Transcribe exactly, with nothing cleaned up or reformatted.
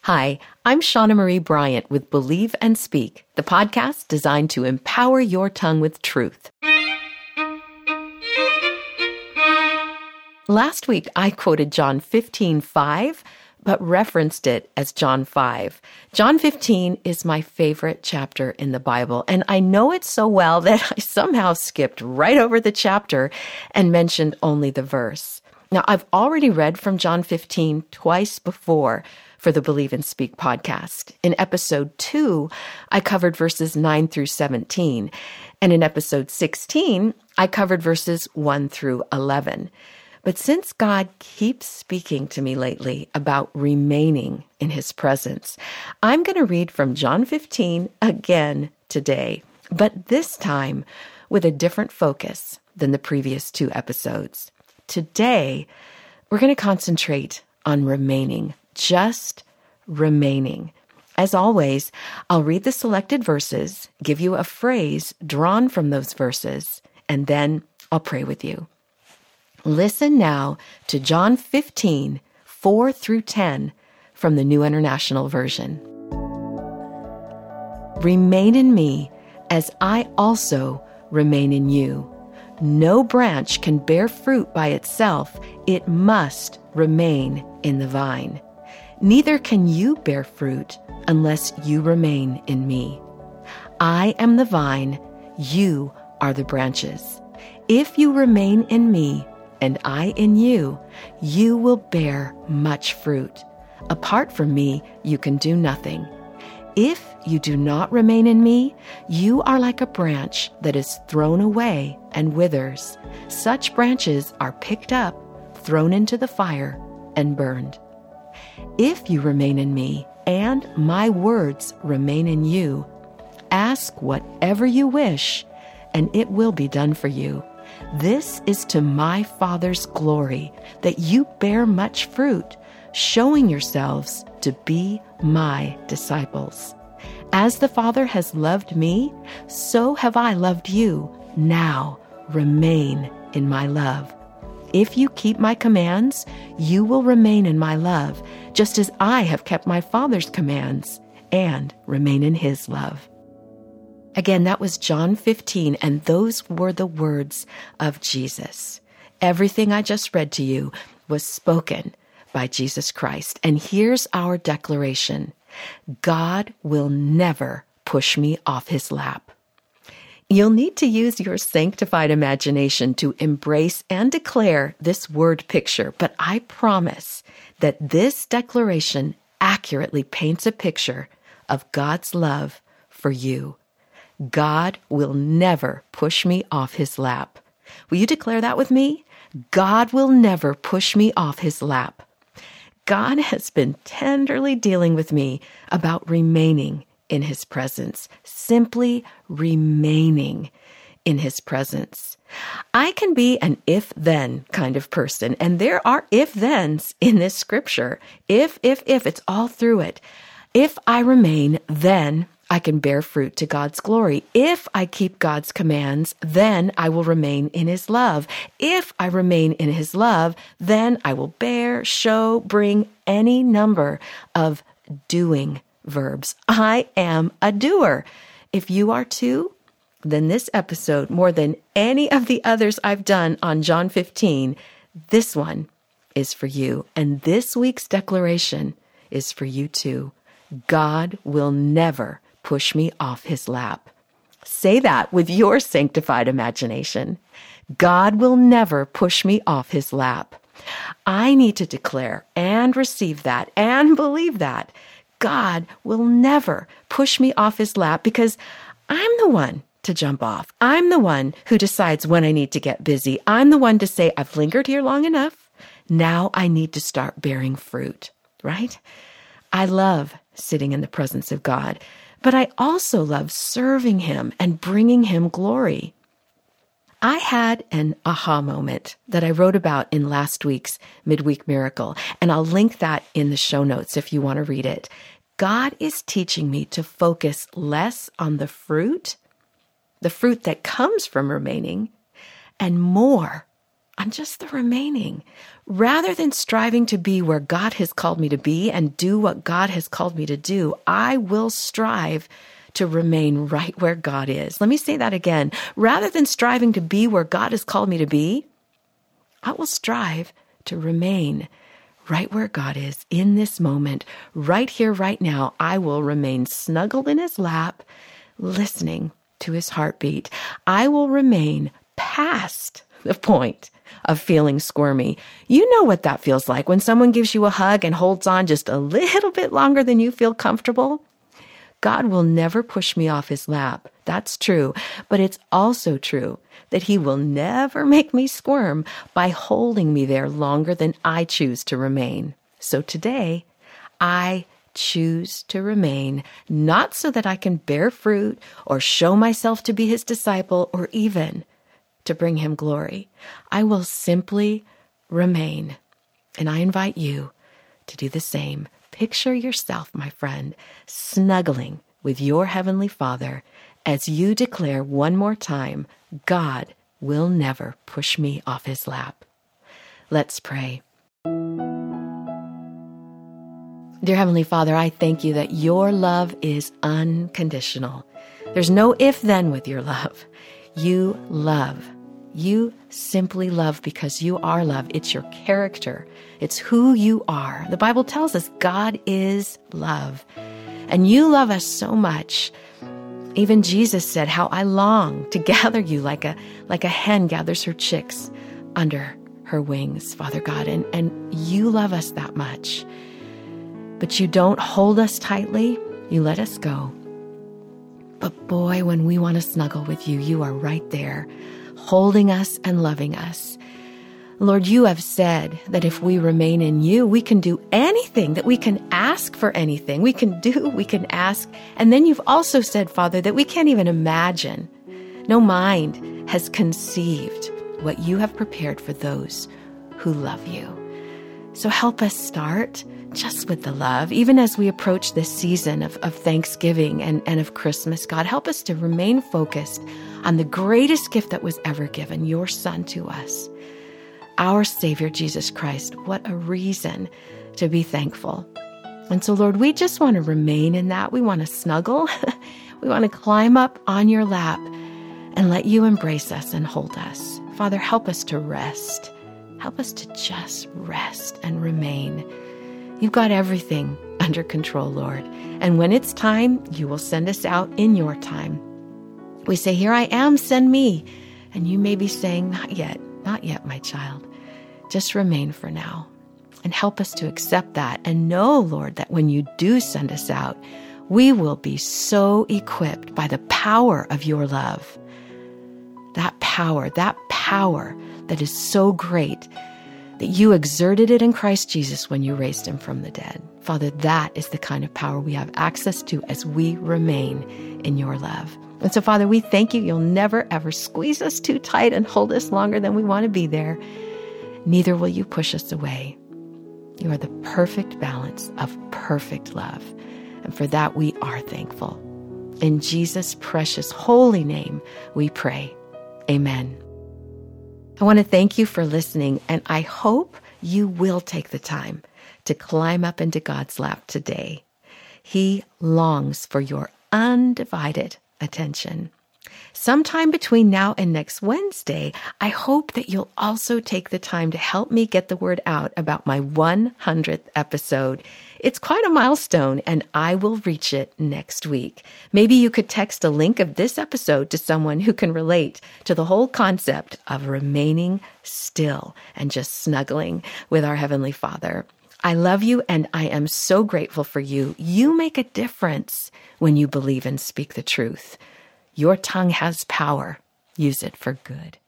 Hi, I'm Shauna Marie Bryant with Believe and Speak, the podcast designed to empower your tongue with truth. Last week, I quoted John fifteen five, but referenced it as John five. John fifteen is my favorite chapter in the Bible, and I know it so well that I somehow skipped right over the chapter and mentioned only the verse. Now, I've already read from John fifteen twice before for the Believe and Speak podcast. In episode two, I covered verses nine through seventeen, and in episode sixteen, I covered verses one through eleven. But since God keeps speaking to me lately about remaining in His presence, I'm going to read from John fifteen again today, but this time with a different focus than the previous two episodes. Today, we're going to concentrate on remaining, just remaining. As always, I'll read the selected verses, give you a phrase drawn from those verses, and then I'll pray with you. Listen now to John fifteen, four through ten from the New International Version. Remain in me as I also remain in you. No branch can bear fruit by itself. It must remain in the vine. Neither can you bear fruit unless you remain in me. I am the vine, you are the branches. If you remain in me and I in you, you will bear much fruit. Apart from me, you can do nothing. If you do not remain in me, you are like a branch that is thrown away and withers. Such branches are picked up, thrown into the fire, and burned. If you remain in me, and my words remain in you, ask whatever you wish, and it will be done for you. This is to my Father's glory, that you bear much fruit, showing yourselves to be my disciples. As the Father has loved me, so have I loved you. Now remain in my love. If you keep my commands, you will remain in my love, just as I have kept my Father's commands and remain in His love. Again, that was John fifteen, and those were the words of Jesus. Everything I just read to you was spoken by Jesus Christ. And here's our declaration. God will never push me off His lap. You'll need to use your sanctified imagination to embrace and declare this word picture, but I promise that this declaration accurately paints a picture of God's love for you. God will never push me off His lap. Will you declare that with me? God will never push me off His lap. God has been tenderly dealing with me about remaining in His presence, simply remaining in His presence. I can be an if-then kind of person, and there are if-thens in this scripture. If, if, if, it's all through it. If I remain, then I can bear fruit to God's glory. If I keep God's commands, then I will remain in His love. If I remain in His love, then I will bear, show, bring any number of doing verbs. I am a doer. If you are too, then this episode, more than any of the others I've done on John fifteen, this one is for you. And this week's declaration is for you too. God will never push me off His lap. Say that with your sanctified imagination. God will never push me off His lap. I need to declare and receive that and believe that. God will never push me off His lap because I'm the one to jump off. I'm the one who decides when I need to get busy. I'm the one to say, I've lingered here long enough. Now I need to start bearing fruit, right? I love sitting in the presence of God, but I also love serving Him and bringing Him glory. I had an aha moment that I wrote about in last week's Midweek Miracle, and I'll link that in the show notes if you want to read it. God is teaching me to focus less on the fruit, the fruit that comes from remaining, and more on just the remaining. Rather than striving to be where God has called me to be and do what God has called me to do, I will strive to remain right where God is. Let me say that again. Rather than striving to be where God has called me to be, I will strive to remain right where God is in this moment, right here, right now. I will remain snuggled in his lap, listening to his heartbeat. I will remain past the point of feeling squirmy. You know what that feels like when someone gives you a hug and holds on just a little bit longer than you feel comfortable. God will never push me off his lap. That's true. But it's also true that he will never make me squirm by holding me there longer than I choose to remain. So today, I choose to remain, not so that I can bear fruit or show myself to be his disciple or even to bring him glory. I will simply remain. And I invite you to do the same. Picture yourself, my friend, snuggling with your Heavenly Father as you declare one more time, God will never push me off his lap. Let's pray. Dear Heavenly Father, I thank you that your love is unconditional. There's no if-then with your love. You love. You simply love because you are love. It's your character. It's who you are. The Bible tells us God is love. And you love us so much. Even Jesus said, how I long to gather you like a like a hen gathers her chicks under her wings, Father God. And, and you love us that much. But you don't hold us tightly. You let us go. But boy, when we want to snuggle with you, you are right there, holding us and loving us. Lord, you have said that if we remain in you, we can do anything, that we can ask for anything. We can do, we can ask. And then you've also said, Father, that we can't even imagine. No mind has conceived what you have prepared for those who love you. So help us start just with the love, even as we approach this season of, of Thanksgiving and, and of Christmas. God, help us to remain focused on the greatest gift that was ever given, your Son to us, our Savior, Jesus Christ. What a reason to be thankful. And so, Lord, we just want to remain in that. We want to snuggle. We want to climb up on your lap and let you embrace us and hold us. Father, help us to rest. Help us to just rest and remain. You've got everything under control, Lord. And when it's time, you will send us out in your time. We say, here I am, send me. And you may be saying, not yet, not yet, my child. Just remain for now. And help us to accept that and know, Lord, that when you do send us out, we will be so equipped by the power of your love. That power, that power that is so great that you exerted it in Christ Jesus when you raised him from the dead. Father, that is the kind of power we have access to as we remain in your love. And so, Father, we thank you. You'll never, ever squeeze us too tight and hold us longer than we want to be there. Neither will you push us away. You are the perfect balance of perfect love. And for that, we are thankful. In Jesus' precious holy name, we pray. Amen. I want to thank you for listening, and I hope you will take the time to climb up into God's lap today. He longs for your undivided attention. Sometime between now and next Wednesday, I hope that you'll also take the time to help me get the word out about my one hundredth episode. It's quite a milestone, and I will reach it next week. Maybe you could text a link of this episode to someone who can relate to the whole concept of remaining still and just snuggling with our Heavenly Father. I love you, and I am so grateful for you. You make a difference when you believe and speak the truth. Your tongue has power. Use it for good.